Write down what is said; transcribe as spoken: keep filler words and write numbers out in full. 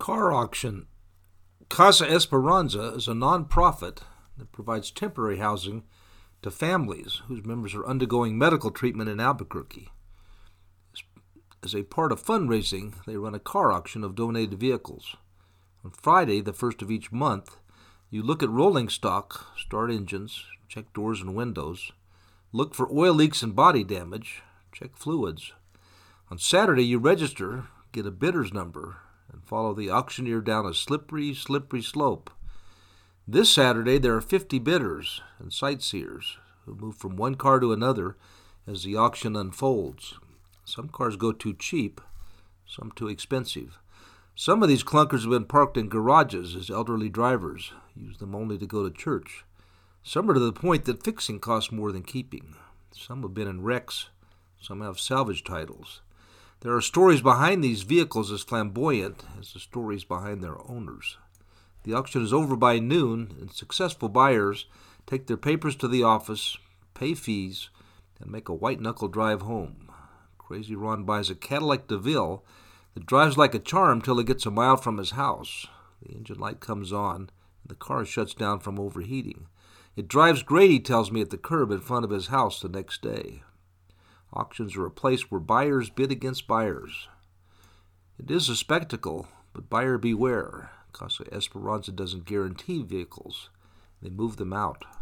Car auction. Casa Esperanza is a non-profit that provides temporary housing to families whose members are undergoing medical treatment in Albuquerque. As a part of fundraising, they run a car auction of donated vehicles. On Friday, the first of each month, you look at rolling stock, start engines, check doors and windows, look for oil leaks and body damage, check fluids. On Saturday, you register, get a bidder's number, and follow the auctioneer down a slippery, slippery slope. This Saturday, there are fifty bidders and sightseers who move from one car to another as the auction unfolds. Some cars go too cheap, some too expensive. Some of these clunkers have been parked in garages as elderly drivers use them only to go to church. Some are to the point that fixing costs more than keeping. Some have been in wrecks. Some have salvage titles. There are stories behind these vehicles as flamboyant as the stories behind their owners. The auction is over by noon, and successful buyers take their papers to the office, pay fees, and make a white-knuckle drive home. Crazy Ron buys a Cadillac DeVille that drives like a charm till he gets a mile from his house. The engine light comes on, and the car shuts down from overheating. It drives great, he tells me, at the curb in front of his house the next day. Auctions are a place where buyers bid against buyers. It is a spectacle, but buyer beware. Casa Esperanza doesn't guarantee vehicles. They move them out.